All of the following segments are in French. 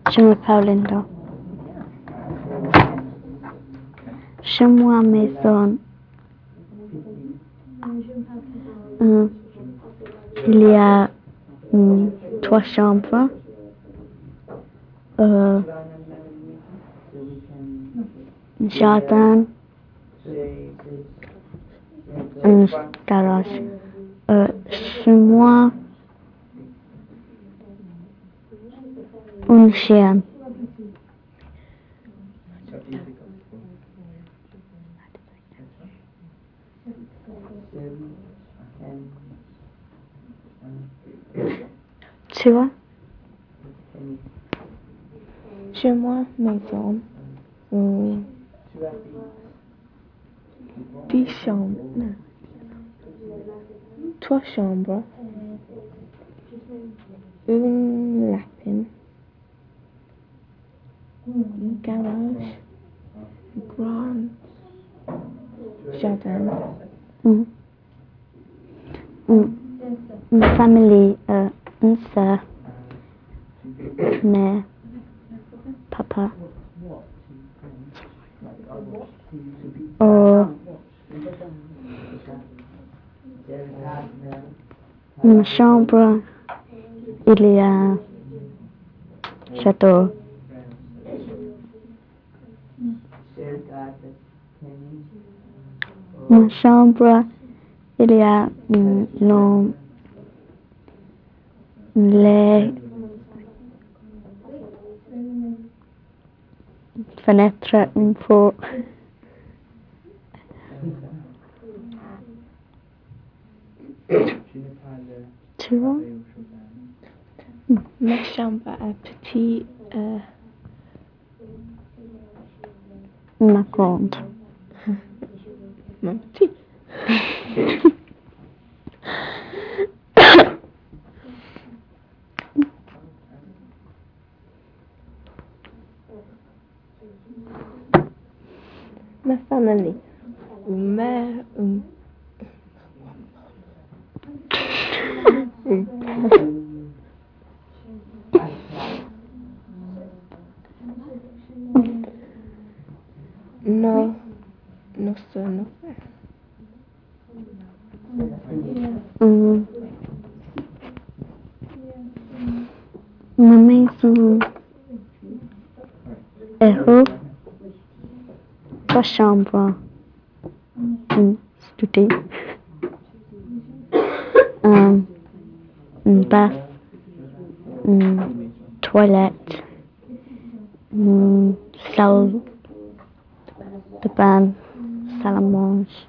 Je m'appelle Linda. Chez moi, à la maison, il y a 3 chambres, un jardin, un garage. Chez moi, un chien. Tu vois? Chez moi, maison, 10 chambres, non, 3 chambres, un lapin, un garage, un grand jardin. Une famille, une sœur, mère, papa. Une chambre, il y a un château. Une chambre, il y a les fenêtres, une fois. Tu vois? Ma chambre est petite, Ma grande. ma petite. Ma famille, une mère, nos soeurs, nos frères. Ma maison est haute, 3 chambres, studio, un bath, une toilette, une salle de bain, salle à manger,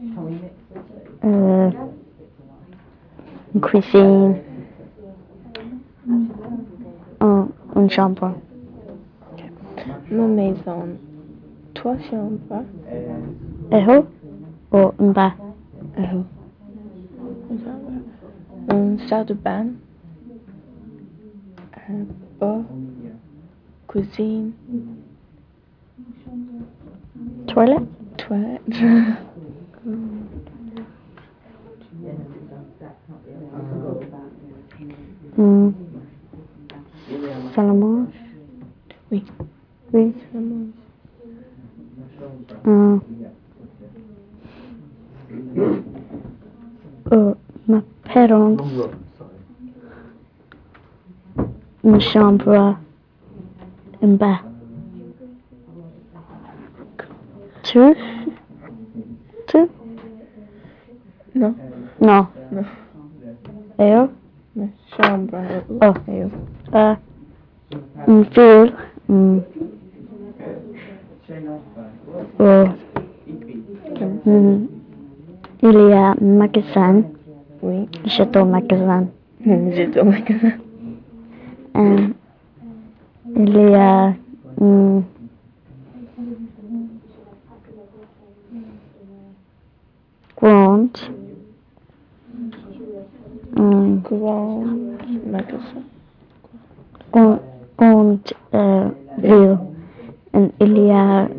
une cuisine, une chambre. Ma maison, 3 chambres, Et haut ou en bas? une salle de bain, un bar, cuisine, Toilette? toilette. Salle à manger? Oui. Oui. Ma parents, une chambre en bas. Tu? Non. Non. Non. Et eux? Ma chambre. Et eux? Une ville. Il y a un magasin. Oui. Château magasin. J'étais au magasin. Il y a grand Grand magasin. grande ville. Et il y a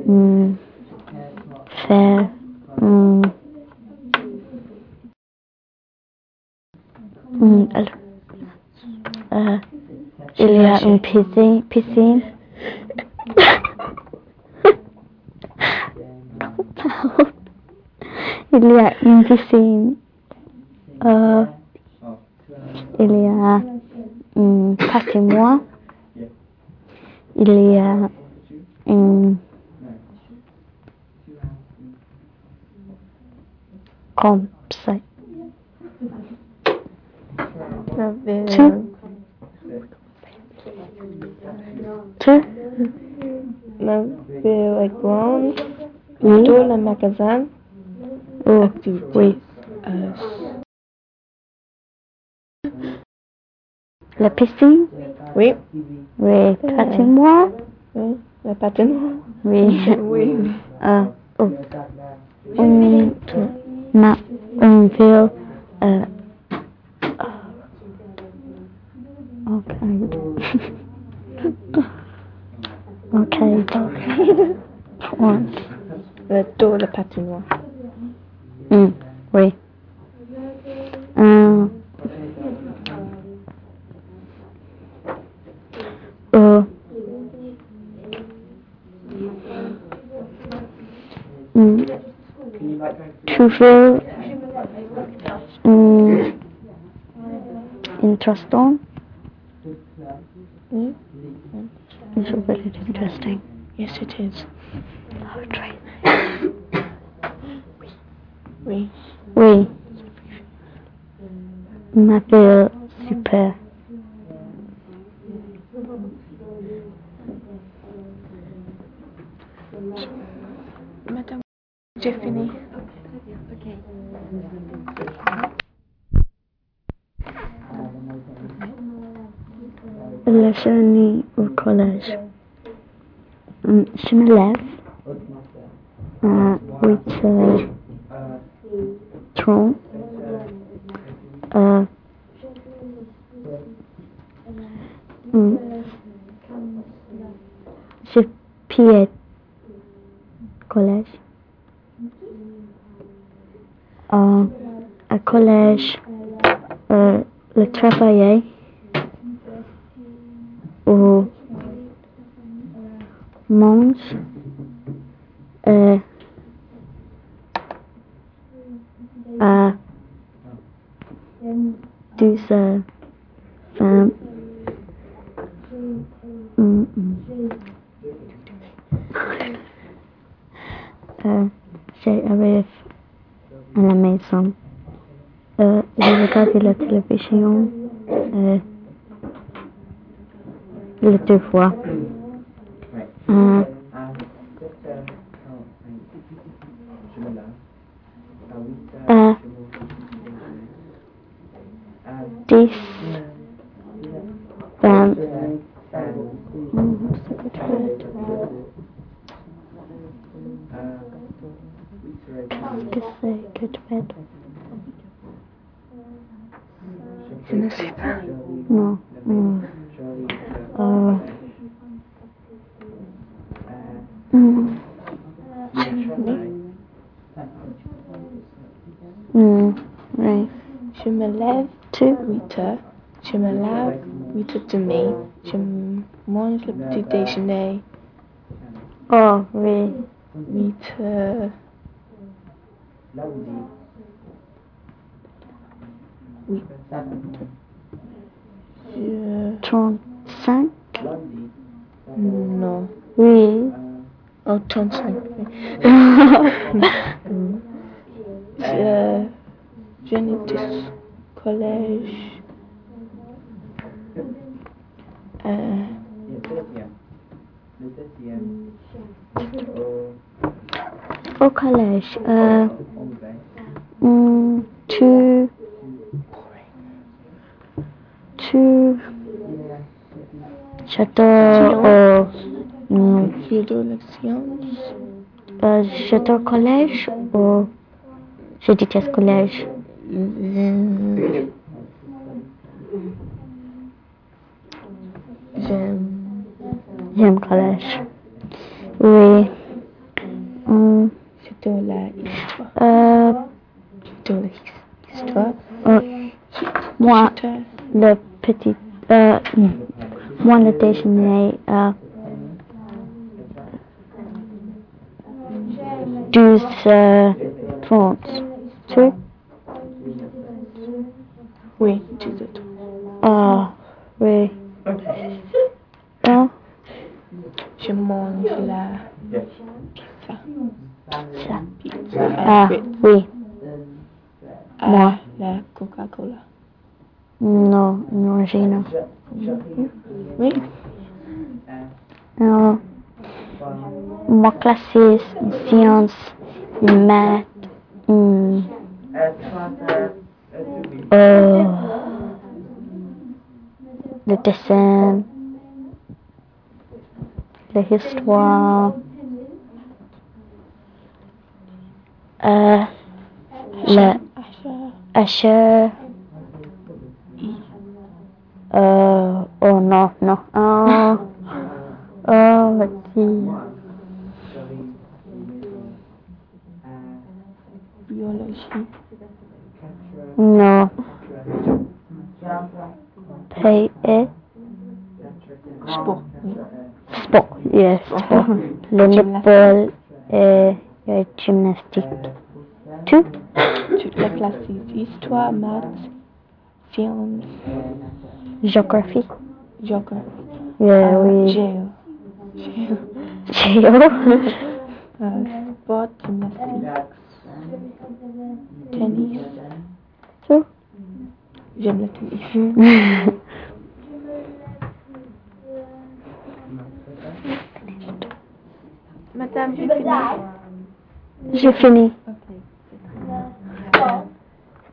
fer. Il y a une piscine. Il y a une piscine. Il y a un patinoire. Il y a un campsite. Two. La grande. Oui. Dans le magasin. Oh, Activité. oui. La piscine. Oui. Oui. Patinoire. Oui. La patinoire. Oui. Oui. Oh. Un ville. Okay. Once. Dans le patinoire. Oui. Toujours interesting. It's very interesting. Yes, it is. Oh, try. Oui. Oui. Ma ville super. Madame, j'ai fini. La journée au collège. Je me lève à 8h30. Je pied collège. À collège, le travailler ou mange à 12h20. J'arrive à la maison. Je regarde la télévision les 2 fois. À 10, 20. Qu'est-ce que c'est que tu fais? Je ne sais pas. Non. Oui. Je me lève à 8h. Je me lave 8h30. Je mange le petit déjeuner. Oh, oui. 8h. Oui. 35? Non. Oui. Oh, 35. Je n'ai collège. Au collège, j'adore, J'adore la science. j'adore collège ou je déteste collège. J'aime collège. Oui. J'adore la histoire. J'adore la histoire. Moi, le petit, Moi, le déjeuner, 12h30. Tu? Oui, 12h30. Ah, oui. Hein? Je mange la pizza. Ça. Pizza à Ah, frites. oui. À Moi. la Coca-Cola. Non, non, j'ai non. Oui. Moi, classes, sciences, maths, le dessin, l'histoire, le Asher, oh non, non, let's see. Biologie. No. PE. Sport. Oui. Sport, yes, sport. Le netball et gymnastique. Tout? Toute la classe. Histoire, maths, sciences, Géographie. géographie. Yeah, oui. Géo. Géo. Sport, gymnastique, tennis. Tout? J'aime le tennis. Madame, j'ai fini. J'ai fini.